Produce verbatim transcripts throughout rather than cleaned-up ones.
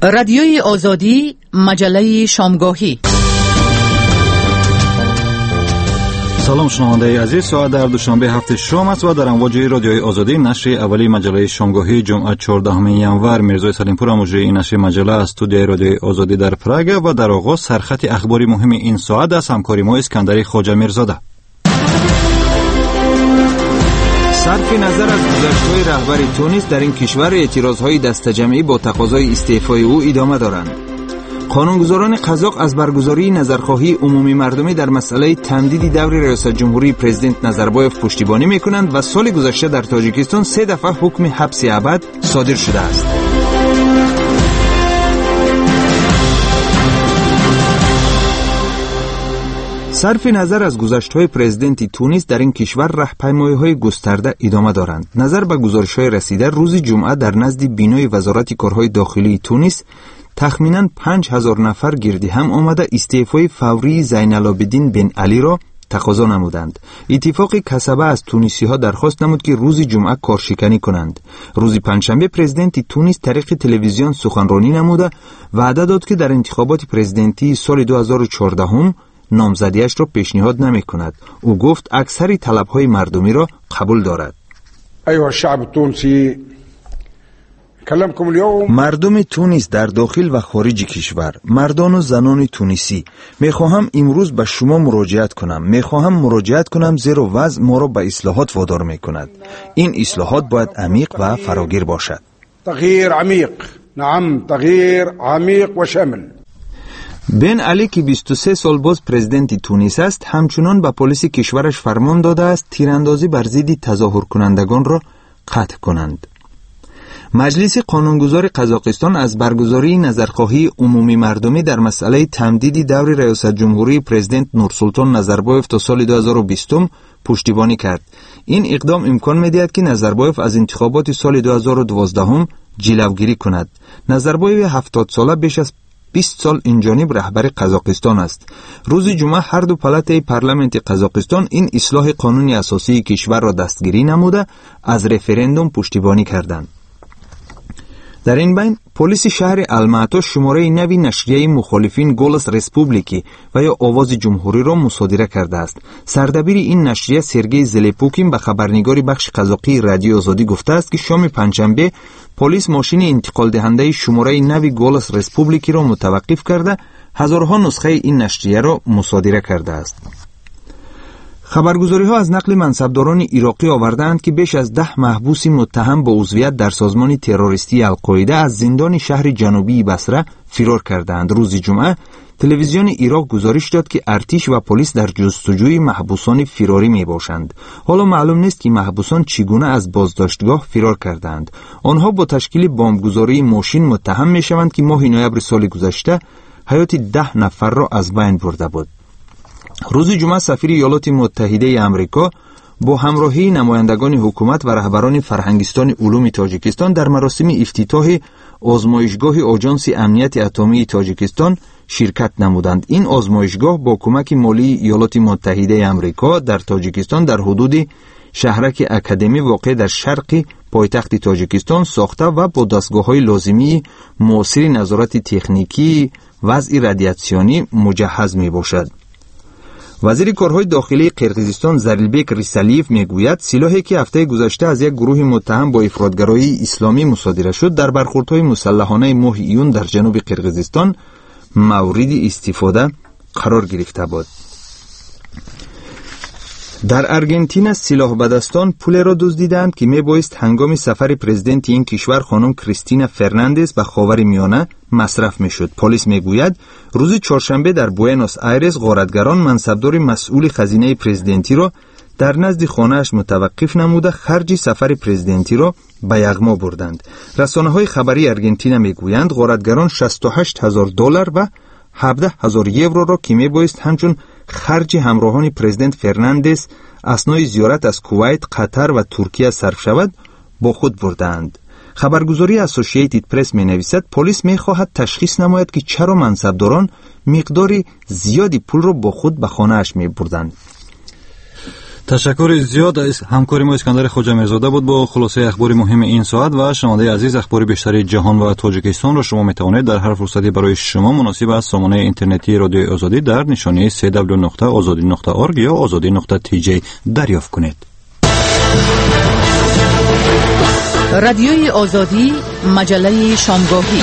رادیوی آزادی، مجله شامگاهی. سلام شنونده عزیز، ساعت در دوشنبه هفته شام است و در امواج رادیوی آزادی نشر اولی مجله شامگاهی جمعه چهاردهم ینور میرزای سلیمپور مجری این نشر مجله از استودیوی رادیوی آزادی در پراگ و در آغاز سرخط اخباری مهم این ساعت از همکاری ما اسکندر خواجه میرزاده. صرف نظر از گذشته‌های رهبر تونس در این کشور، اعتراضهای دسته‌جمعی با تقاضای استعفای او ادامه دارند. قانونگذاران قزاق از برگزاری نظرخواهی عمومی مردمی در مسئله تمدید دور ریاست جمهوری پرزیدنت نظربایف پشتیبانی می‌کنند و سال گذشته در تاجیکستان سه دفعه حکم حبس ابد صادر شده است. صرف نظر از گذشته‌های پرزیدنت تونس در این کشور، راهپیمایی‌های گسترده ادامه دارند. نظر به گزارش‌های رسیده روز جمعه در نزد بینای وزارت کارهای داخلی تونس تخمیناً پنج هزار نفر گردی هم آمده استعفای فوری زین العابدین بن علی را تقاضا نمودند. اتفاق کسبه از تونسی‌ها درخواست نمود که روز جمعه کارشکنی کنند. روز پنجشنبه پرزیدنت تونس طریق تلویزیون سخنرانی نموده وعده داد که در انتخابات پرزیدنتی سال دو هزار و چهارده نامزدیش را پیشنهاد نمی کند. او گفت اکثر طلب‌های مردمی را قبول دارد. ایها الشعب التونسی، کلامکم اليوم. مردم تونس در داخل و خارج کشور، مردان و زنان تونسی، میخواهم امروز به شما مراجعت کنم. میخواهم مراجعت کنم زیرا وضع ما را به اصلاحات وادار میکند. این اصلاحات باید عمیق و فراگیر باشد. تغییر عمیق، نعم تغییر عمیق و شامل. بن علی که بیست و سه سال باز پرزیدنت تونس است، همچنان به پلیس کشورش فرمان داده است تیراندازی بر ضد تظاهر کنندگان را قطع کنند. مجلس قانونگذار قزاقستان از برگزاری نظرخواهی عمومی مردمی در مسئله تمدید دور ریاست جمهوری پرزیدنت نورسلطان نظربایف تا سال دو هزار و بیست پشتیبانی کرد. این اقدام امکان می‌دهد که نظربایف از انتخابات سال دو هزار و دوازده جلوگیری کند. نظربایف هفتاد ساله بیش از بیست سال اینجانب رهبر قزاقستان است. روز جمعه هر دو پلته پارلمانت قزاقستان این اصلاح قانون اساسی کشور را دستگیری نموده از رفراندوم پشتیبانی کردند. در این بین پلیس شهر الماتا شماره نوی نشریه مخالفین گولس رسپوبلیکی و یا آواز جمهوری را مصادره کرده است. سردبیر این نشریه سرگئی زلپوکین به خبرنگاری بخش قزاقی رادیو آزادی گفته است که شام پنجشنبه پلیس ماشین انتقال دهنده شماره نوی گولس رسپوبلیکی را متوقف کرده هزارها نسخه این نشریه را مصادره کرده است. خبرگزاری ها از نقل منصبداران عراقی آوردند که بیش از ده محبوس متهم به عضویت در سازمان تروریستی القاعده از زندان شهر جنوبی بصره فرار کردند. روز جمعه تلویزیون عراق گزارش داد که ارتش و پلیس در جستجوی محبوسان فراری می باشند. حالا معلوم نیست که محبوسان چگونه از بازداشتگاه فرار کردند. آنها با تشکیل بمبگذاری ماشین متهم می شوند که ماه نوامبر سال گذشته حیات ده نفر را از بین برده بود. روز جمعه سفیر ایالات متحده آمریکا با همراهی نمایندگان حکومت و رهبران فرهنگستان علوم تاجیکستان در مراسم افتتاح آزمایشگاه آژانس امنیت اتمی تاجیکستان شرکت نمودند. این آزمایشگاه با کمک مالی ایالات متحده آمریکا در تاجیکستان در حدود شهرک اکادمی واقع در شرق پایتخت تاجیکستان ساخته و با دستگاه‌های لازمی معاصر نظارت تکنیکی وضع رادیاسیونی مجهز میباشد. وزیر کارهای داخلی قرقیزستان زریلبک ریسالیف میگوید سلاحی که هفته گذشته از یک گروه متهم با افراطگرایی اسلامی مصادره شد در برخوردهای مسلحانه ماه ایون در جنوب قرقیزستان مورد استفاده قرار گرفته بود. در ارژانتین سلاح به دستان پول را دزدیدند که میبایست هنگام سفر پرزیدنت این کشور خانم کریستینا فرناندز به خاورمیانه مصرف میشد. پلیس میگوید روز چهارشنبه در بوئنوس آیرس غارتگران منصبدار مسئول خزینه پرزیدنتی را در نزد خانه‌اش متوقف نموده خرج سفر پرزیدنتی را به یغما بردند. رسانه‌های خبری ارژانتین میگویند غارتگران شصت و هشت هزار دلار و هفده هزار یورو را که میبایست همچون خرج همراهان پرزیدنت فرناندز اثنای زیارت از کویت، قطر و ترکیه صرف شود با خود بردند. خبرگزاری اسوسییتد پرس می نویسد پلیس می خواهد تشخیص نماید که چرا منصبداران مقداری زیادی پول را با خود به خانه اش می بردند. تشکر زیاد از همکاری ما اسکندر خواجه میرزاده بود با خلاصه اخبار مهم این ساعت. و شنونده عزیز، اخبار بیشتر جهان و تاجیکستان را شما میتوانید در هر فرصتی برای شما مناسب از سامانه اینترنتی رادیو آزادی در نشانی دبلیو دبلیو دبلیو نقطه آزادی نقطه اورگ یا آزادی نقطه تی جی دریافت کنید. رادیوی آزادی، مجله شامگاهی.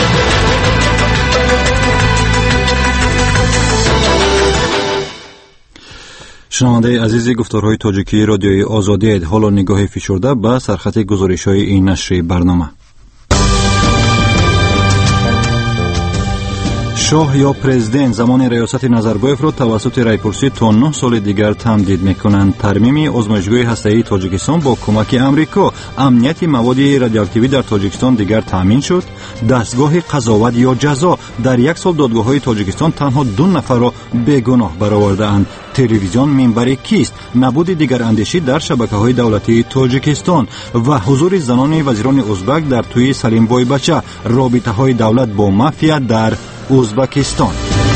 شنونده عزیزی، گفتارهای تاجیکی رادیوی آزادی، حالا نگاه فشرده به سرخط گزارش‌های این نشر برنامه. شاه یا پرزیدنت زمان ریاست نظربایف را توسط رایپرسی تا نه سال دیگر تمدید می‌کنند. ترمیم آزمایشگاه هسته‌ای تاجیکستان با کمک امریکا. امنیت مواد رادیواکتیوی در تاجیکستان دیگر تامین شد. دستگاه قضاوت یا جزا. در یک سال دادگاه‌های تاجیکستان تنها دو نفر را بیگناه برآورده‌اند. تلویزیون منبر کیست؟ نبود دیگر اندیشی در شبکه‌های دولتی تاجیکستان و حضور زنان وزیران ازبک در توی سلیم بای بچه. رابطه‌های دولت با مافیا در ازبکستان.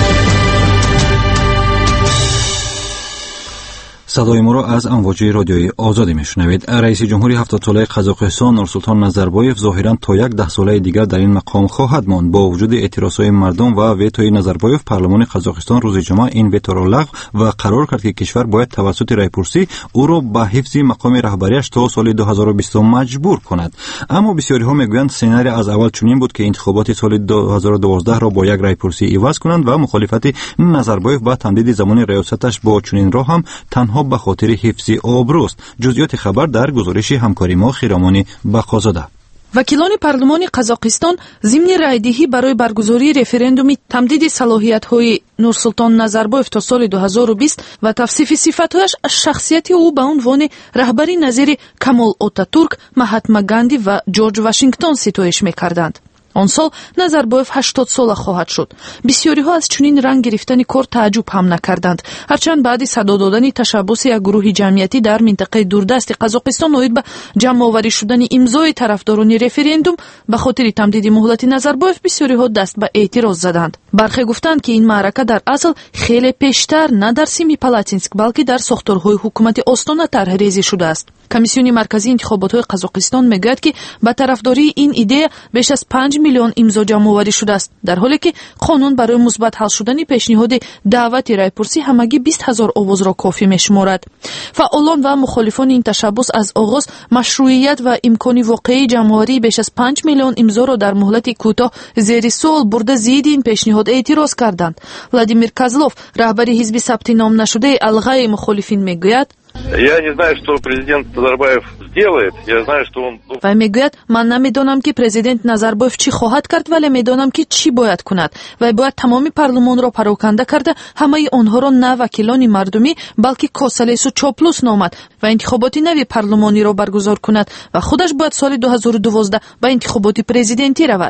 صدای ما را از امواج رادیوی آزادی میشنوید. رئیس جمهوری هفتاد ساله قزاقستان نورسلطان نظربایف ظاهراً تا یک ده ساله دیگر در این مقام خواهد ماند. با وجود اعتراضهای مردم و ویتوی نظربایف، پارلمان قزاقستان روز جمعه این ویتو را لغو و قرار کرد که کشور باید توسط رایپرسی او را به حفظ مقام رهبریش تا سال دو هزار و بیست مجبور کند. اما بسیاری ها میگویند سناریو از اول چنین بود که انتخابات سال دو هزار و دوازده را با یک رایپرسی عوض کنند و مخالفت نظربایف با تمدید زمان ریاستش با چنین راه هم تنها به خاطر حفظ آبروست. جزئیات خبر در گزارش همکاری ما خیرامانی بقازاده. وکیلان پارلمان قزاقستان ضمن رایدهی برای برگزاری رفراندوم تمدید صلاحیت‌های نورسلطان نظربایف تا سال دو هزار و بیست و توصیف صفات‌هایش از شخصیت او به عنوان رهبری نظیر کمال آتاتورک، مهاتما گاندی و جورج واشنگتن ستایش می‌کردند. آن سال نظربایف هشتاد ساله خواهد شد. بسیاری‌ها از چنین رنگ گرفتن کار تعجب هم نکردند. هرچند بعد صدا دادن تشبث یک گروه جمعیتی در منطقه دوردست قزاقستان اومید به جمع آوری شدن امضای طرفداران رفراندوم به خاطر تمدید مهلت نظربایف، بسیاری‌ها دست به اعتراض زدند. برخی گفتند که این معرکه در اصل خیلی پیشتر نه در سیمیپالاتینسک بلکه در ساختارهای حکومت استان طرحریزی شده است. کمیسیون مرکزی انتخابات قزاقستان میگوید که به طرفداری این ایده بیش از پنج میلیون امضا جمع آوری شده است، در حالی که قانون برای مثبت حل شدن پیشنهاد دعوت رایپرسی همگی بیست هزار آواز را کافی میشمارد. فعالان و مخالفان این تشبث از آغاز مشروعیت و امکان واقعی جمع آوری بیش از پنج میلیون امضا را در مهلت کوتاه زیر سوال برده ضد این پیشنهاد اعتراض کردند. ولادیمیر کازلوف، رهبر حزب ثبت نام نشده الغای مخالفین، میگوید: Я не знаю, что президент Назарбаев сделает. Я знаю, что он... و میگوید من نمیدانم که پرزیدنت نظربایف چی خواهد کرد، ولی میدانم که چی باید کند و باید تمام پارلمان را پراکنده کرده همه آنها را نه وکیلان مردمی بلکه کاسلیس و چاپلوس نامد و انتخابات نوی پارلمانی را برگزار کند و خودش باید سال دو هزار و دوازده به انتخابات پرزیدنتی رود.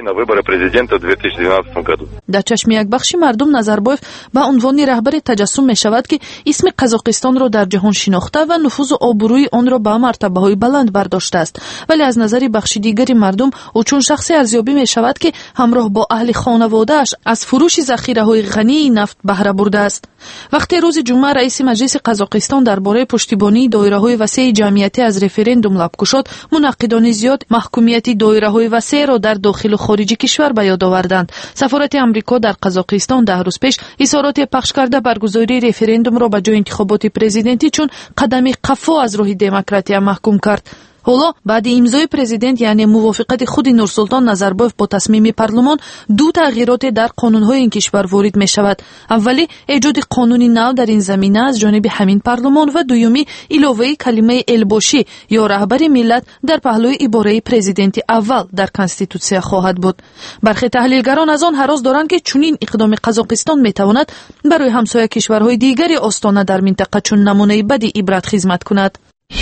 در چشم یک بخش مردم نظربایف به عنوان رهبر تجسم می شود که اسم قزاقستان را در جهان شناخته و نفوذ و آبروی آن را به مرتبه‌های بلند برداشته است، ولی از نظر بخش دیگری مردم او چون شخصی ارزیابی می شود که همراه با اهل خانواده‌اش از فروش ذخیره‌های غنی نفت بهره برده است. وقتی روز جمعه رئیس مجلس قزاقستان درباره پشتیبانی دایره‌های وسیع جمعیتی از رفراندوم لب گشاد، منعقدان زیاد محکومیت دایره‌های وسیع را در داخل و خارج کشور به یاد آوردند. سفارت آمریکا در قزاقستان ده روز پیش اظهارات پخش کرده برگزاری رفراندوم را به جای انتخابات پرزیدنتی چون قدمی قفا از راه دموکراسی محکوم کرد. حالا بعد امضای پرزیدنت یعنی موافقت خود نورسلطان نظربایف با تصمیم پارلمان، دو تغییرات در قانون‌های این کشور وارد می‌شود. اولی ایجاد قانونی نو در این زمینه از جانب همین پارلمان و دومی علاوه کلمه الباشی یا رهبر ملت در پهلوی عباره پرزیدنت اول در کانستیتوسیا خواهد بود. برخی تحلیلگران از آن هراس دارند که چنین اقدام قزاقستان می‌تواند برای همسایه کشورهای دیگری آستانه در منطقه چون نمونه بدی عبرت خدمت کند.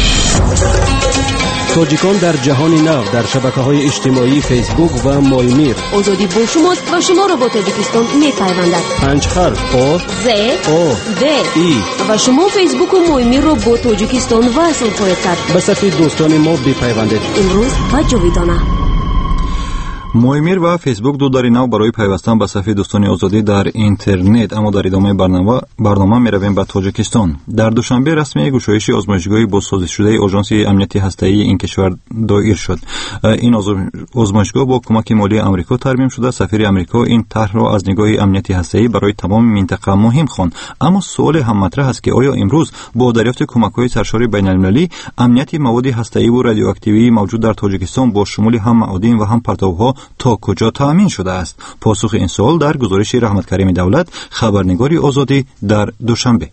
تاجیکان در جهان نو در شبکه‌های اجتماعی فیسبوک و مایمیر. آزادی با شماست و شما را با تاجیکستان می‌پیوندد. پنج حرف آ ز او د ای و شما فیسبوک و مایمیر را با تاجیکستان وصل خواهید کرد. به صفحه دوستان ما بپیوندید. امروز و جاویدانه. مویمیر و فیسبوک دو داری نو برای پیوستن به صفحه دوستان آزادی در اینترنت. اما در ادامه برنامه برنامه میرویم به تاجیکستان. در دوشنبه رسمی گشایش آزمایشگاهی بازسازی شده آژانس امنیتی هسته‌ای این کشور دایر شد. این آزمایشگاه با کمک مالی آمریکا ترمیم شده. سفیر آمریکا این طرح را از نگاه امنیتی هسته‌ای برای تمام منطقه مهم خواند. اما سوال هم مطرح است که آیا امروز با دریافت کمک‌های سرشاری بین‌المللی امنیت مواد هسته‌ای و رادیواکتیوی موجود در تاجیکستان با شمول هم معادن و هم پرتوها تا کجا تأمین شده است؟ پاسخ این سوال در گزارش رحمت کریم دولت، خبرنگاری آزادی در دوشنبه.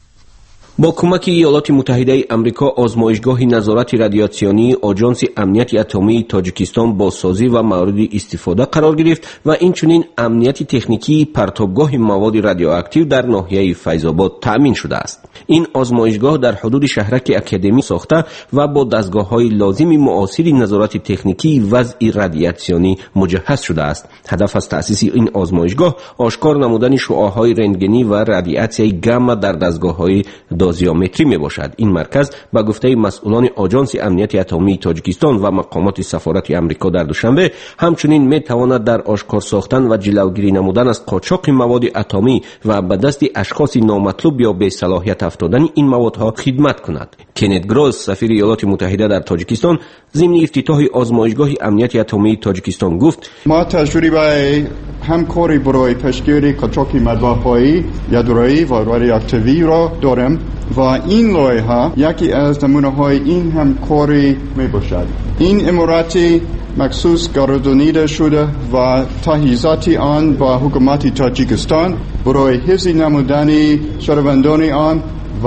با کمک ایالات متحده آمریکا آزمایشگاه نظارت رادیاسیونی آژانس امنیت اتمی تاجیکستان بازسازی و مورد استفاده قرار گرفت و اینچنین امنیت تکنیکی پرتابگاه مواد رادیواکتیو در ناحیه فیض‌آباد تأمین شده است. این آزمایشگاه در حدود شهرک اکادمی ساخته و با دستگاه‌های لازم معاصر نظارت تکنیکی وضع رادیاسیونی مجهز شده است. هدف از تأسیس این آزمایشگاه آشکار نمودن شعاع‌های رنتگنی و رادیاسیون گاما در دستگاه‌های دازیومتری می باشد. این مرکز به گفته مسئولان آژانس امنیت اتمی تاجیکستان و مقامات سفارت آمریکا در دوشنبه همچنین می تواند در آشکار ساختن و جلوگیری نمودن از قاچاق مواد اتمی و به دست اشخاص نامطلوب یا بی صلاحیت افتادن این موادها خدمت کند. کنت گروس، سفیر ایالات متحده در تاجیکستان، ضمن افتتاح آزمایشگاه امنیت اتمی تاجیکستان گفت: ما تجربه همکاری برای پیشگیری قاچاق ماده‌های یادرایی و رادیواکتیوی را داریم و این لایحه یکی از نمونه‌های این همکاری میباشد. این اماراتی مخصوص گردانیده شده و تجهیزات آن با حکومت تاجیکستان برای حفظ نمودن شهروندان آن و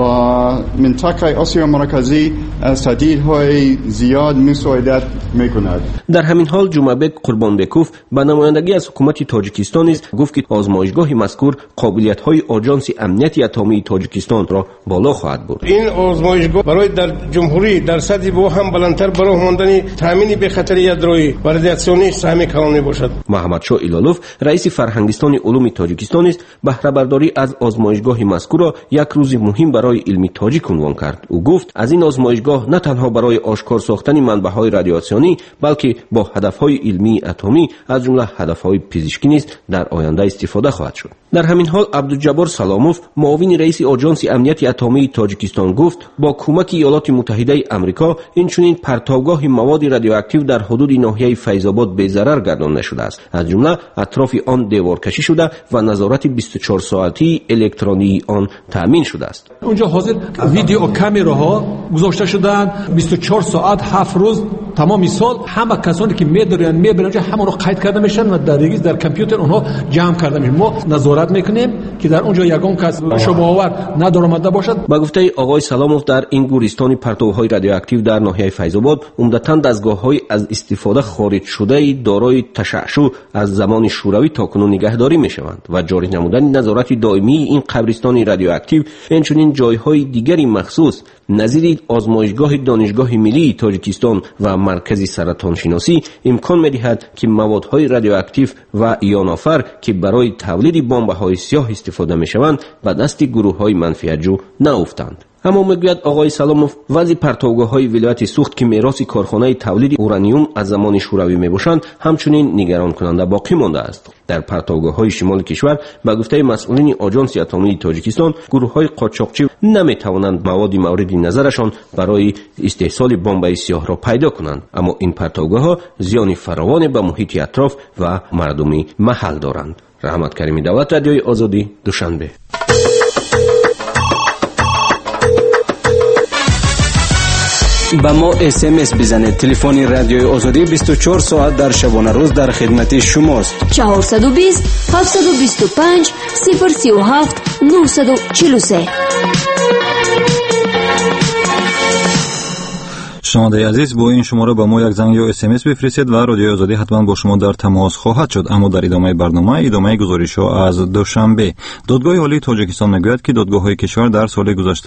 منطقه آسیا مرکزی از تهدیدهای زیاد مساعدت میکند. در همین حال جمعبک قربانبکوف به نمایندگی از حکومت تاجیکستان نیز گفت که آزمایشگاه مذکور قابلیت‌های آژانس امنیت اتمی تاجیکستان را بالا خواهد برد. این آزمایشگاه برای در جمهوری در سطح با هم بلندتر برای ماندن تامین به خطر یادرایی و رادیاسیونی سهم کلان میباشد. محمد شاه ایلالوف، رئیس فرهنگستان علوم تاجیکستان است، بهره برداری از آزمایشگاه مذکور را یک روز مهم برای علم تاجیک عنوان کرد. او گفت از این آزمایشگاه نه تنها برای آشکار ساختن منبع‌های رادیاسیونی بلکه با هدف‌های علمی اتمی از جمله هدف‌های پزشکی نیز در آینده استفاده خواهد شد. در همین حال عبدالجبار سلاموف، معاون رئیس آژانس امنیت اتمی تاجیکستان گفت با کمک ایالات متحده آمریکا اینچنین پرتابگاه مواد رادیواکتیو در حدود ناحیه فیض‌آباد به ضرر گردانده شده است. از جمله اطراف آن دیوار کشی شده و نظارت بیست و چهار ساعتی الکترونی آن تامین شده است. اونجا حاضر ویدیو کامراها گذاشته شدن بیست و چهار ساعت هفت روز تمام سال همه کسانی که میدارن میبرن اونجا همون رو قید کرده میشن و در ریگیز در کامپیوتر اونها جمع کرده میشن. ما نظارت میکنیم که در اونجا یگان کس شبهه آور ندارمده باشد. با گفته آقای سلاموف در این گورستان پرتوهای رادیواکتیو در ناحیه فیض‌آباد عمدتاً دستگاه‌های از استفاده خارج شده دارای تشعشع از زمان شوروی تاکنون نگهداری میشوند و جاری نمودن نظارت دائمی این قبرستان رادیواکتیو همچنین جایهای دیگری مخصوص نظیر آزمایشگاه دانشگاه ملی تاجیکستان و مرکز سرطان شناسی امکان می‌دهد که موادهای رادیواکتیو و ایان‌آفر که برای تولید بمب‌های سیاه استفاده می‌شوند به دست گروه‌های منفعت‌جو نیفتند. اما میگوید آقای سلاموف وضع پرتوگاه‌های ولایت سوخت که میراث کارخانه تولید اورانیوم از زمان شوروی میباشند همچنین نگران کننده باقی مانده است. در پرتوگاه‌های شمال کشور به گفته مسئولین آژانس اتمی تاجیکستان گروه‌های قاچاقچی نمیتوانند مواد مورد نظرشان برای استحصال بمب سیاه را پیدا کنند، اما این پرتوگاه‌ها زیان فراوان به محیط اطراف و مردم محل دارند. رحمت کریم دولت، رادیوی آزادی، دوشنبه. با ما اس ام اس بزنید. تلفن رادیوی آزادی بیست و چهار ساعت در شبانه روز در خدمت شماست. چهارصد و بیست هفتصد و بیست و پنج صفر سی و هفت نهصد و چهل و سه. شنونده عزیز، با این شماره با ما یک زنگ یا اس ام اس بفرستید و رادیوی آزادی حتما با شما در تماس خواهد شد. اما در ادامه برنامه ادامه گزارش‌ها از دوشنبه. دادگاه عالی تاجیکستان میگوید که دادگاه‌های کشور در سال گذشته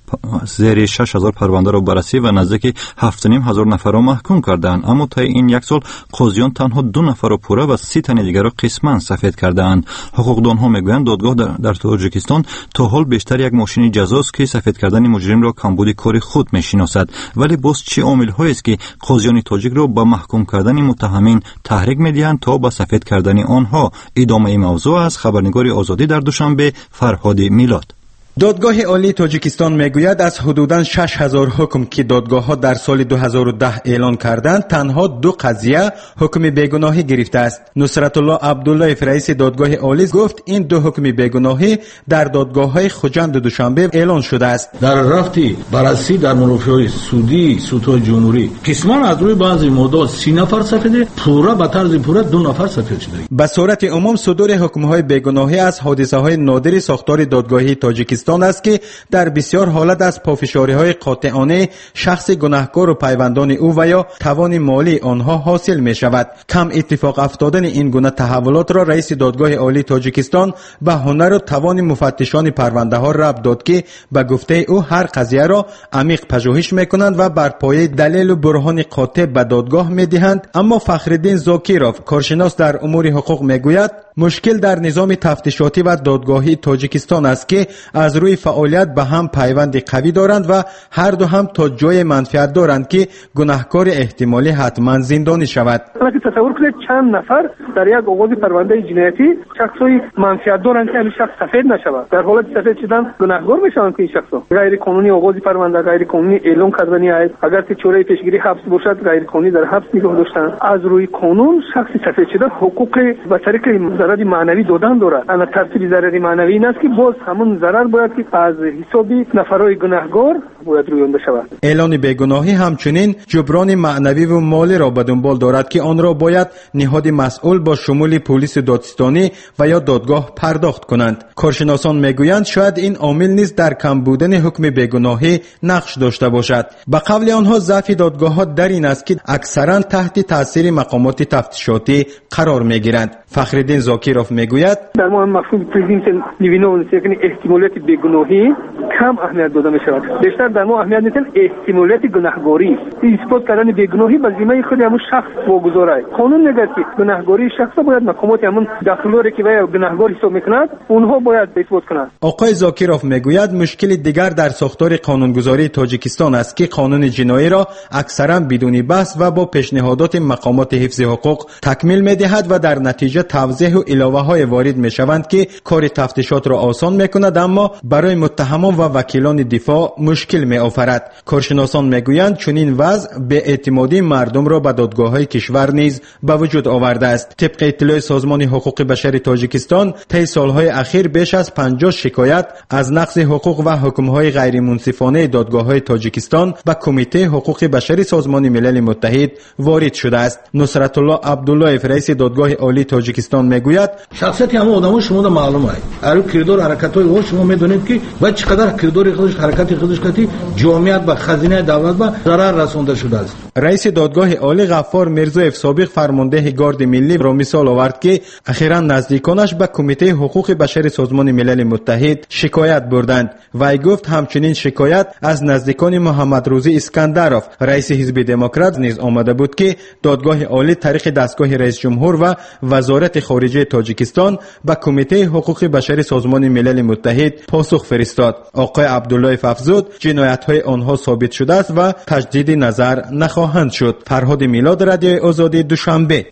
زیر شش هزار پرونده را بررسی و نزدیک هفت و نیم هزار نفر را محکوم کردند. اما تا این یک سال قاضیان تنها دو نفر را پوره و سی تن دیگر را قسما سفید کردند. حقوقدانها میگویند دادگاه در, در تاجیکستان تا حال بیشتر یک ماشین جزاست که سفید کردن مجرم را کمبود کار خود میشناسد. ولی باز چه عامل‌هایی است که قاضیان تاجیک را به محکوم کردن متهمین تحریک می‌دهند تا به سفید کردن آنها؟ ادامه این موضوع از خبرنگار آزادی در دوشنبه فرهاد میلاد. دادگاه عالی تاجیکستان میگوید از حدوداً شش هزار حکم که دادگاه‌ها در سال دو هزار و ده اعلان کردند تنها دو قضیه حکم بیگناهی گرفته است. نصرت الله عبدالله رئیس دادگاه عالی گفت این دو حکم بیگناهی در دادگاه‌های خوجند و دوشنبه اعلان شده است. در رفتی بررسی در منافع سودی سودهای جمهوری قسما از روی بعضی موضوع سی نفر سفید پورا به طرز پورا دو نفر سفید شده. به صورت عموم صدور حکم‌های بیگناهی از حادثه‌های نادر ساختار دادگاهی تاجیکستان است که در بسیار حالت از پافشاری‌های قاطعانه شخص گناهکار و پیوندان او و یا توان مالی آنها حاصل می شود. کم اتفاق افتادن این گونه تحولات را رئیس دادگاه عالی تاجیکستان به هنر و توان مفتشان پرونده ها ربط داد که به گفته او هر قضیه را عمیق پژوهش میکنند و بر پایه دلیل و برهان قاطع به دادگاه میدهند. اما فخرالدین زاکیروف کارشناس در امور حقوق میگوید مشکل در نظام تفتیشاتی و دادگاهی تاجیکستان است که از روی فعالیت به هم پیوند قوی دارند و هر دو هم تا جای منفعت دارند که گناهکار احتمالی حتما زندانی شود. اگه تصور کنید چند نفر در یک آغاز پرونده جنایتی شخصی منفعت دارند که این شخص سفید نشود، در حالت سفید شدن گناهکار میشوند که این شخص غیر قانونی آغاز پرونده غیر قانونی اعلام کردنی است. اگر که چوره پیشگیری حبس باشد غیر قانونی در حبس نگاه داشتن. از روی قانون شخص سفید شده حقوق به طریق ضرر معنوی دادن دارد. انا ترتیب ضرر معنوی این است که باز همون ضرر باید که از حسابی نفرای گناهکار باید رویانده شود. اعلان بیگناهی همچنین جبران معنوی و مالی را به دنبال دارد که آن را باید نهاد مسئول با شمول پلیس دادستانی و یا دادگاه پرداخت کنند. کارشناسان میگویند شاید این عامل نیز در کم بودن حکم بیگناهی نقش داشته باشد. به قول آنها ضعف دادگاه‌ها در این است که اکثرا تحت تاثیر مقامات تفتیشاتی قرار میگیرند. فخرالدین زاکیروف میگوید در ما مفهوم پرزیمپشن لیوینونس یعنی احتمالیت بیگناهی کم اهمیت داده می شود. بیشتر در ما اهمیت میدن احتمالیت گناهکاری. اثبات کردن بیگناهی به ذمه خود همون شخص واگذار است. قانون میگه که گناهکاری شخص باید مقامات همون داخلوری که وی گناهکار حساب میکنند اونها باید اثبات کنند. آقای زاکیروف میگوید مشکل دیگر در ساختار قانونگذاری تاجیکستان است که قانون جنایی را اکثرا بدون بحث و با پیشنهادات مقامات حفظ حقوق تکمیل میدهد و در نتیجه توضیح و علاوه های وارد میشوند که کار تفتیشات را آسان میکند اما برای متهمان و وکیلان دفاع مشکل می آفرد. کارشناسان میگویند چنین وضع به اعتمادی مردم را به دادگاه‌های کشور نیز به وجود آورده است. طبق اطلاع سازمان حقوق بشر تاجیکستان طی سالهای اخیر بیش از پنجاه شکایت از نقض حقوق و حکم‌های غیر منصفانه دادگاه‌های تاجیکستان به کمیته حقوق بشر سازمان ملل متحد وارد شده است. نصرت الله عبدالله رئیس دادگاه عالی تاجیکستان میگوید شخصیت همه آدم‌ها شما را معلوم است. هر کردار حرکت‌های او شما می‌دونید که با چقدر کردار خودش حرکت خودش کردی جامعیت به خزینه دولت به ضرر رسانده شده است. رئیس دادگاه عالی غفار میرزایف سابق فرمانده گارد ملی را مثال آورد که اخیراً نزدیکانش به کمیته حقوق بشر سازمان ملل متحد شکایت بردند. وی گفت همچنین شکایت از نزدیکان محمد روزی اسکندروف رئیس حزب دموکرات نیز آمده بود که دادگاه عالی طریق دستگاه رئیس جمهور و وزارت خارجه تاجیکستان به کمیته حقوق بشر سازمان ملل متحد پاسخ فرستاد. آقای عبدالله افزود جنایت‌های آنها ثابت شده است و تجدید نظر نخواهند شد. فرهاد میلاد، رادیو آزادی، دوشنبه.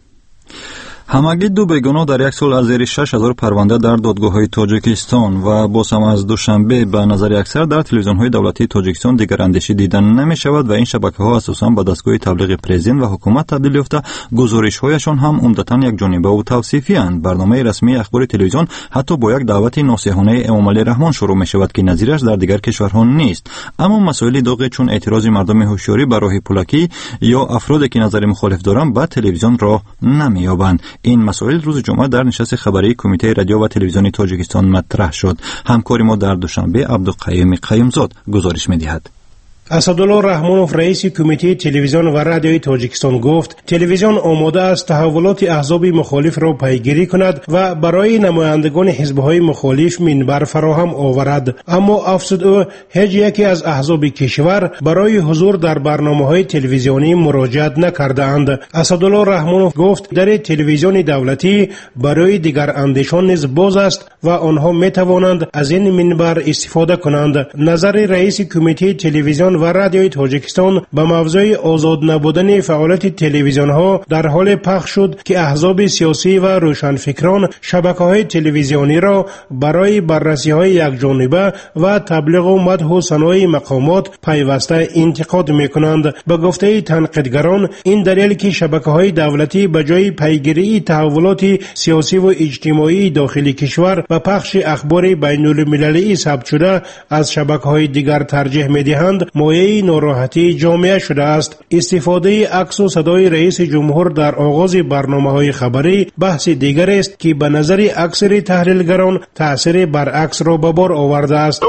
همگی دو بیگناه در یک سال از زیر شش هزار پرونده در دادگاه‌های تاجیکستان و باز هم از دوشنبه به نظر اکثر در تلویزیون‌های دولتی تاجیکستان دیگر اندیشی دیدن نمی‌شود و این شبکه‌ها اساساً به دستگاه تبلیغ پرزیدنت و حکومت تبدیل یافته. گزارش‌هایشان هم عمدتاً یک جانبه و توصیفی‌اند. برنامه رسمی اخبار تلویزیون حتی با یک دعوت ناصحانه امام علی رحمان شروع می‌شود که نظیرش در دیگر کشورها نیست. اما مسائل داغ چون اعتراض مردم هوشیاری بر راه پولکی یا افرادی که نظر مخالف دارند به تلویزیون راه نمی‌یابند. این مسائل روز جمعه در نشست خبری کمیته رادیو و تلویزیون تاجیکستان مطرح شد. همکار ما در دوشنبه عبدالقیوم قیومزاد گزارش می‌دهد. اسدالله رحمانوف رئیس کمیته تلویزیون و رادیوی تاجیکستان گفت تلویزیون آماده است تحولات احزاب مخالف را پیگیری کند و برای نمایندگان حزب‌های مخالف منبر فراهم آورد. اما افزود او هیچ یکی از احزاب کشور برای حضور در برنامه‌های تلویزیونی مراجعت نکردند. اسدالله رحمانوف گفت در تلویزیون دولتی برای دیگر اندیشان نیز باز است و آنها می توانند از این منبر استفاده کنند. نظر رئیس کمیته تلویزیون و رادیوی تاجیکستان به موضوع آزاد نبودن فعالیت تلویزیون ها در حال پخش شد که احزاب سیاسی و روشنفکران شبکه‌های تلویزیونی را برای بررسی‌های یکجانبه و تبلیغ و مدح و ثنای مقامات پیوسته انتقاد می‌کنند. به گفته تنقیدگران این دلیل که شبکه‌های دولتی به جای پیگیری تحولات سیاسی و اجتماعی داخلی کشور و پخش اخبار بین‌المللی ثبت شده از شبکه‌های دیگر ترجیح می‌دهند مایه ناراحتی جامعه شده است. استفاده عکس و صدای رئیس جمهور در آغاز برنامه‌های خبری بحث دیگر است که به نظر اکثر تحلیلگران تأثیر برعکس را به بار آورده است.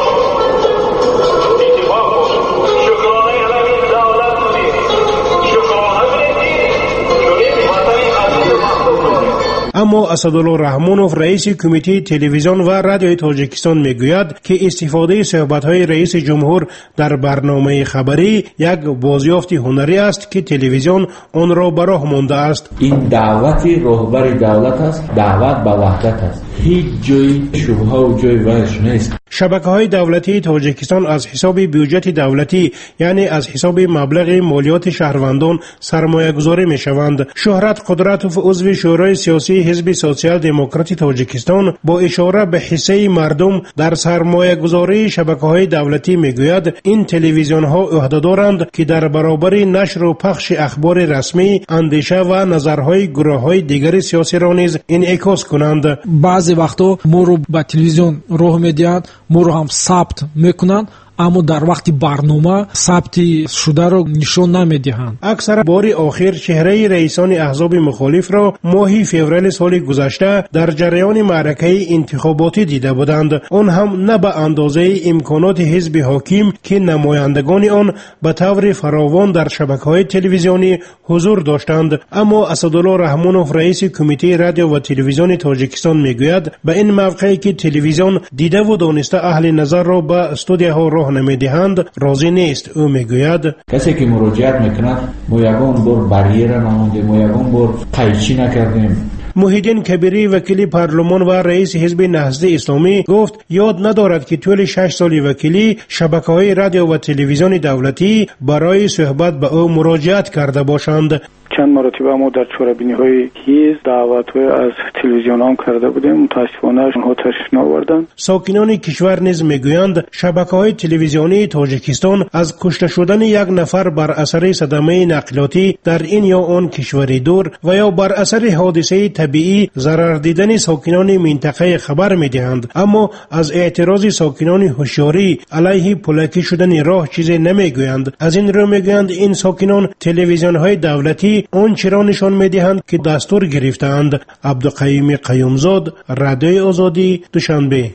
اما اسدالله رحمانوف رئیس کمیته تلویزیون و رادیوی تاجیکستان میگوید که استفاده صحبت‌های رئیس جمهور در برنامه خبری یک بازیافت هنری است که تلویزیون آن را به راه مانده است. این دعوت رهبر دولت است، دعوت به وحدت است. هیچ جای شبهه و جای وحش نیست. شبکه‌های دولتی تاجیکستان از حساب بودجه دولتی یعنی از حساب مبلغ مالیات شهروندان سرمایه گذاری می شوند. شهرت قدرتوف عضو شورای سیاسی حزب سوسیال دموکراتی تاجیکستان با اشاره به حصه مردم در سرمایه گذاری شبکه‌های دولتی می گوید این تلویزیون ها عهده دارند که در برابر نشر و پخش اخبار رسمی اندیشه و نظرهای گروه‌های دیگر سیاسی را نیز انعکاس کنند. بعضی وقتا ما رو با تلویزیون راه میدهند، ما رو هم ثبت میکنند، اما در وقت برنامه ثبت شده را نشان نمیدهند. اکثر بار آخر چهره رئیسان احزاب مخالف را ماه فوریه سال گذشته در جریان معرکه انتخاباتی دیده بودند. آن هم نه به اندازه امکانات حزب حاکم که نمایندگان آن به طور فراوان در شبکه‌های تلویزیونی حضور داشتند. اما اسدالله رحمانوف رئیس کمیته رادیو و تلویزیون تاجیکستان میگوید به این موقعی که تلویزیون دیده و دانسته اهل نظر را به استودیوها راه نمیدهند راضی نیست. او میگوید کسی که مراجعت میکند ما یگان بار بریره نمانده، ما یگان بار قیچی نکردیم. محیدین کبیری وکیل پارلمان و رئیس حزب نهضت اسلامی گفت یاد ندارد که طول شش سال وکیلی شبکه‌های رادیو و تلویزیون دولتی برای صحبت به او مراجعت کرده باشند. چند مرتبه ما در چهاربینی‌های حزب دعوت‌های از تلویزیون هم کرده بودیم، متاسفانه آنها تشریف نآوردند. ساکنان کشور نیز میگویند شبکه‌های تلویزیونی تاجیکستان از کشته شدن یک نفر بر اثر صدمه نقلیاتی در این یا آن کشوری دور و یا بر اثر حادثه طبیعی ضرر دیدن ساکنان منطقه خبر میدهند، اما از اعتراض ساکنان هوشیاری علیه پلاکی شدن راه چیزی نمیگویند. از این رو میگویند این ساکنان تلویزیون‌های دولتی اون چرا نشان میدهند که دستور گرفتند. عبدالقیوم قیومزاد، رادیوی آزادی، دوشنبه.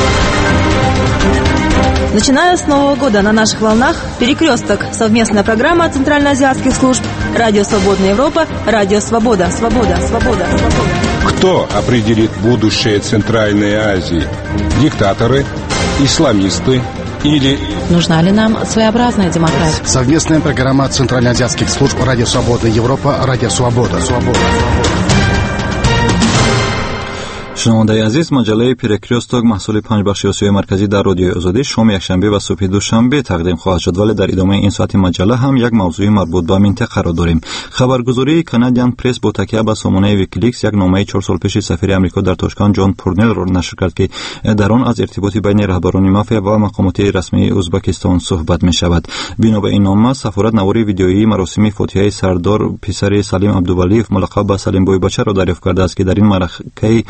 Начиная с Нового года на наших волнах «Перекресток» – совместная программа центральноазиатских служб «Радио Свободная Европа», «Радио Свобода», «Свобода», «Свобода», «Свобода». Кто определит будущее Центральной Азии? Диктаторы, исламисты или... Нужна ли нам своеобразная демократия? Совместная программа центральноазиатских служб «Радио Свободная Европа», «Радио Свобода», «Свобода». شنونده‌های عزیز، مجله پیرکریستوک محصول پنج بخش آسیای مرکزی در رادیوی آزادی شام یکشنبه و صبح دوشنبه تقدیم خواهد شد، ولی در ادامه این ساعت مجله هم یک موضوع مربوط به منطقه را داریم. خبرگزاری کانادین پرس با تکیه به سامانه ویکیلیکس یک نامه چهار سال پیش سفیر آمریکا در تاشکند جان پورنل را نشر کرد که در آن از ارتباط بین رهبران مافیا و مقامات رسمی ازبکستان صحبت می شود. بنا به این نامه سفارت نواری ویدیویی مراسم فاتحه سردار پسر سلیم عبدالولیف ملقب به سلیم بوی بچه را دریافت کرده است که در این معرکه سی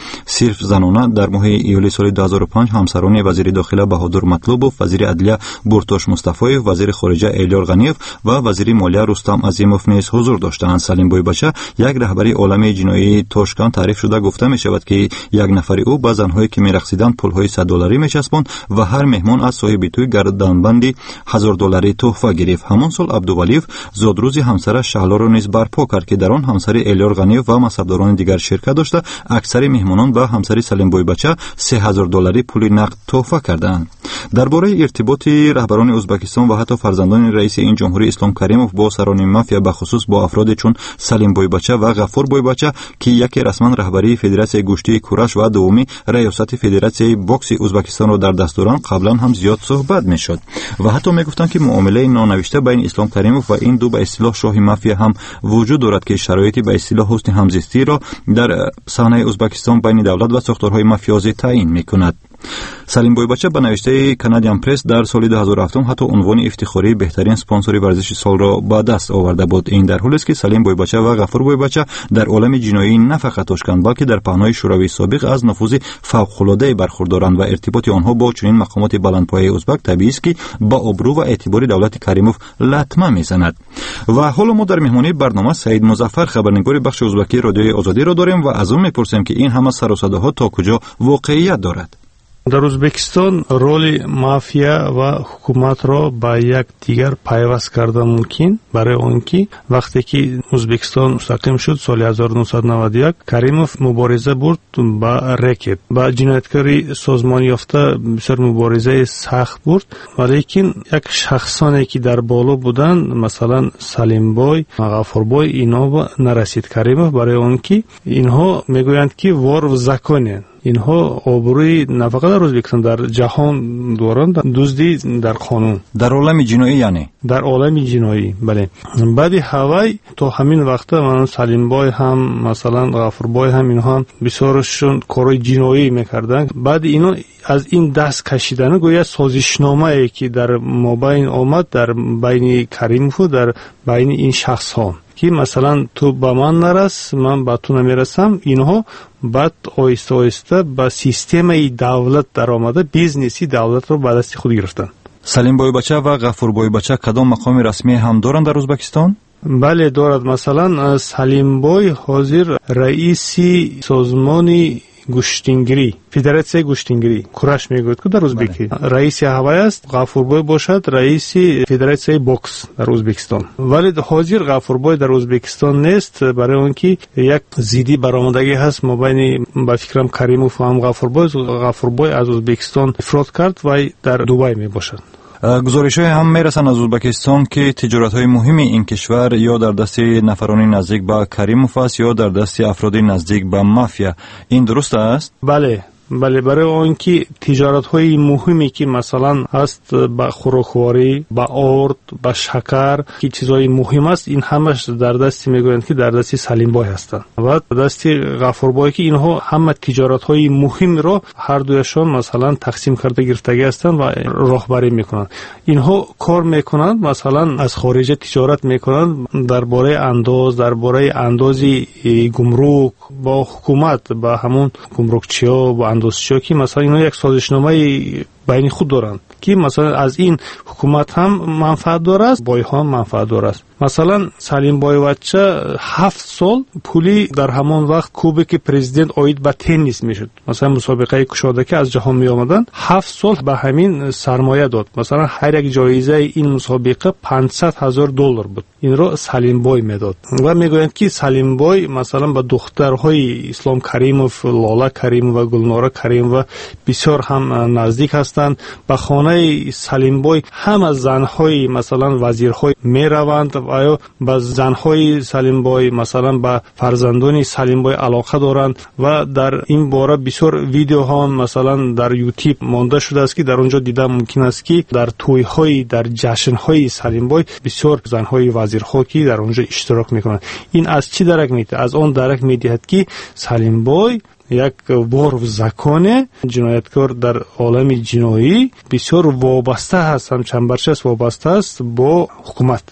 صرف زنانه در ماه ایولی سال دو هزار و پنج همسران وزیر داخله بهادر مطلوبوف، وزیر عدلیه بورتوش مصطفایف، وزیر خارجه ایلیار غنیف و وزیر مالیه رستم عظیموف نیز حضور داشتند. سلیم بویبچه یک رهبری عالمه جنایی توشکان تعریف شده گفته می شود که یک نفر او با زنهایی که می‌رقصیدند پولهای صد دلاری می‌چسباند و هر مهمان از صاحب توی گردنبندی هزار دلاری تحفه گرفت. همان سال عبدولیف زادروزی همسرش شهلا را نیز برپا کرد که در آن همسر ایلیار غنیف و مصبداران دیگر شرکت داشته. اکثر مهمانان به همسر سلیم بویبچه سه هزار دلاری پول نقد تحفه کردند. درباره ارتباط رهبران ازبکستان و حتی فرزندان رئیس این جمهوری اسلام کریموف با سران مافیا به خصوص با افراد چون سلیم بویبچه و غفور بویبچه که یکی رسما رهبری فدراسیون گوشتی کورش و دومی ریاست فدراسیون بوکس ازبکستان را در دست دارند قبلا هم زیاد صحبت میشد و حتی میگفتند که معامله نانوشته بین اسلام کریموف و این دو به اصطلاح شاه مافیا هم وجود دارد که شرایطی به اصطلاح حسن همزیستی را در صحنه ازبکستان بین دولت و ساختارهای مافیازی تعیین میکند. سلیم بویبچه به نوشته کانادین پرس در سال دو هزار و هفت حتی عنوان افتخاری بهترین اسپانسر ورزشی سال را به دست آورده بود. این در حالی است که سلیم بویبچه و غفور بویبچه در عالم جنایی نه فقط توشکند بلکه در پهنای شوروی سابق از نفوذ فوق‌العاده برخوردارند و ارتباط آنها با چنین مقامات بلندپایه ازبک طبیعی است که با ابرو و اعتبار دولت کریموف لطمه میزند. و حالا ما در مهمانی برنامه سعید مظفر خبرنگار بخش ازبکی رادیوی آزادی را داریم و از اون میپرسیم که این همه سر و صداها تا کجا واقعیت دارد. در ازبکستان رول مافیا و حکومت را با یک دیگر پیوست کرده ممکن برای آنکه وقتی که ازبکستان مستقیم شد سال هزار و نهصد و نود و یک کریموف مبارزه برد با رکت با جنایتکاری سازمان یافته بسیار مبارزه سخت برد ولیکن یک شخصانی که در بالا بودند مثلا سلیم بوی غفور بوی اینا نرسید کریموف برای آنکه اینها میگویند که وار و زکانند اینها آبروی نه فقط در ازبکستان در جهان دوران دزدی در قانون در عالم جنایی یعنی در عالم جنایی بله. بعد هوای تا همین وقت من سلیم بای هم مثلا غفور بای هم اینها هم بسیارشون کارهای جنایی میکردن. بعد اینا از این دست کشیدن گویا سازشنامه ای که در مابین آمد در بین کریموف و در بین این شخص ها که مثلا تو با من نرس من با تو نمیرسم اینها بعد آیسته آیسته با سیستم دولت در آمده بیزنسی دولت رو به دست خود گرفتن. سلیم بویبچه و غفور بویبچه کدام مقام رسمی هم دارند در ازبکستان؟ بله دارد. مثلا سلیم بوی حاضر رئیسی سازمانی گوشتینگری فدراسیون گوشتینگری کورش میگوید که در ازبکی رئیس هوای است. غفور بوی باشد رئیس فدراسیون بوکس در ازبکستان ولی حاضر غفور بوی در ازبکستان نیست برای اونکه یک زیدی برآمدگی هست مابین با فکرم کریموف و هم غفور بوی. غفور بوی از ازبکستان فرار کرد و در دبی می باشد. گزارش‌های هم میرسن از ازبکستان که تجارت‌های مهمی این کشور یا در دست نفرانی نزدیک به کریموف است یا در دست افرادی نزدیک به مافیا. این درست است؟ بله بله. برای آنکه تجارت های مهمی که مثلا هست با خوراکواری با آرد با شکر که چیزهای مهم است این همش در دست میگویند که در دست سلیم بای هستند و دست غفور بای که اینها همه تجارت های مهم را هر دویشان مثلا تقسیم کرده گرفتگی هستند و راهبری میکنند. اینها کار میکنند مثلا از خارج تجارت میکنند درباره انداز درباره اندازی گمرک با حکومت با همون گمرکچی‌ها با اندازچی‌ها که مثلا اینا یک سازشنامه بین خود دارند که مثلا از این حکومت هم منفعت دارد بای ها منفعت دارد. مثلا سلیم بویبچه هفت سال پولی در همان وقت کوبک پرزیدنت آید به تنیس میشد مثلا مسابقه کشاده که از جهان می آمدن هفت سال به همین سرمایه داد. مثلا هر یک جایزه این مسابقه پانصد هزار دلار بود. این را سلیم بوی میداد و میگویند که سلیم بوی مثلا با دخترهای اسلام کریموف لاله کریم و گلناره کریم و بسیار هم نزدیک هستند. به خانه سلیم بوی هم از زنهای مثلا وزیرهای میروند و با زنهای سلیم بوی مثلا با فرزندان سلیم بوی علاقه دارند و در این باره بسیار ویدیو ها مثلا در یوتیوب مانده شده است که در اونجا دیده ممکن است که در توی های در جشن های سلیم بوی بسیار زنهای وزیرها که در اونجا اشتراک میکنند. این از چی درک میده؟ از اون درک میدهد که سلیم بوی یک وار و زکانه جنایتکار در عالم جنایی بسیار وابسته هست هم چنبرچه وابسته است با حکومت.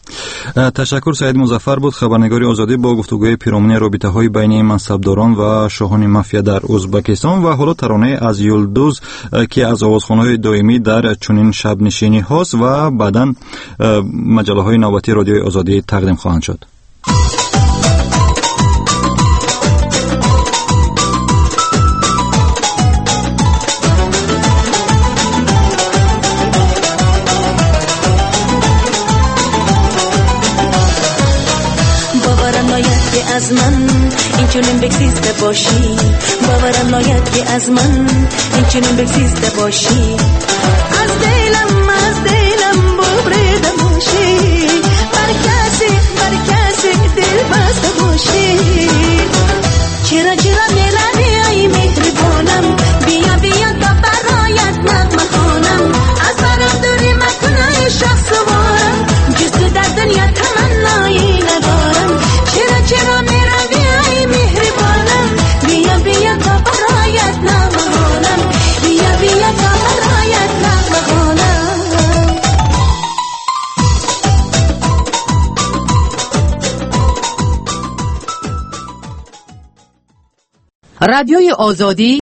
تشکر. سعید مظفر بود، خبرنگار آزادی، با گفتگوی پیرامون رابطه‌های بین منصبداران و شاهان مافیا در ازبکستان. و حالا ترانه از یلدوز که از آوازخوان‌های دائمی در چنین شب نشینی هاست و بعداً مجله‌های نوبتی رادیوی آزادی تقدیم خواهند شد. از من این چنین بگذیسته باشی، باورم ناید که از من این چنین بگذیسته باشی، از دلم از دلم ببریده باشی، بر کسی بر کسی دل بسته باشی. چرا چرا میلادی ای مهربانم، بیا بیا تا برایت نغمه خوانم، از برم دوری مکن ای شخص وارم، جز تو در دنیا تمنایی ندارم. چرا چرا میروی ای مهربانم، بیا بیا تا برایت نغمه خوانم، بیا بیا تا برایت نغمه خوانم. رادیوی آزادی